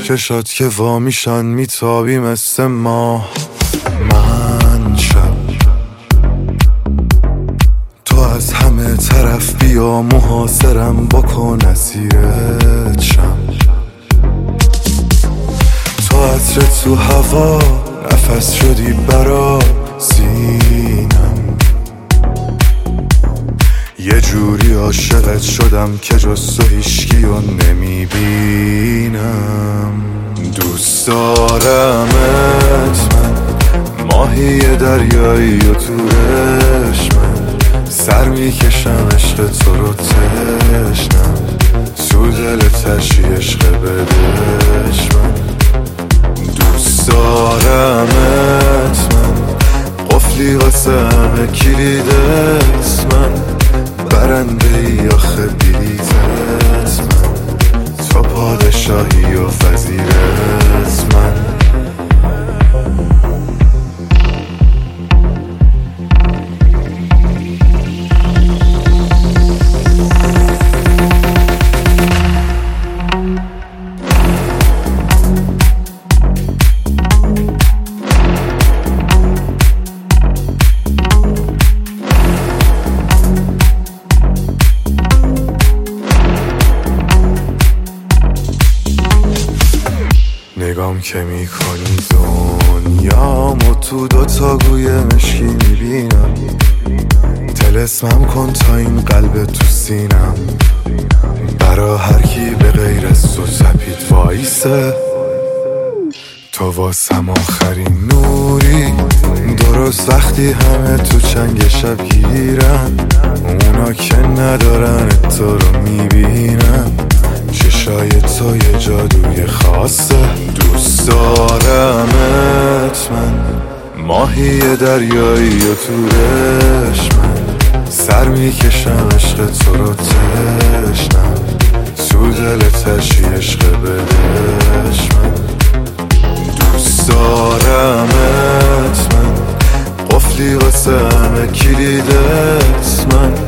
چشات که وامیشن میتابی مثل ماه. من شب تو از همه طرف بیا محاصرم بکن اسیرت شم. تو عطر تو هوا نفس شدی برا سینم. یه جوری عاشقت شدم که جز تو هیچکیو نمیبینم. دوست دارمت من، ماهی دریایی و تورش من. سر میکشم عشق تو رو تشنم، تو دل تشی عشق بدش من. دوست دارمت من، قفلی واسه همه کلیدت من. برنده ای آخه بلیتت من، تو پادشاهی و وزیرت من. نگام که میکنی دنیامو تو دوتا گوی مشکی میبینم. طلسمم کن تا این قلب تو سینم، برا هر کی به غیر از تو تپید وایسه. تو واسم آخرین نوری، درست وقتی همه تو چنگ شب گیرن. اونا که ندارن تو رو میبینن، چشای تو یه جادوی خاصه. دوست دارمت من، ماهی دریایی و تورش من. سر میکشم عشق تو رو تشنم، تو دل تشی عشق بدش من. دوست دارمت من، قفلی واسه همه کلیدت من.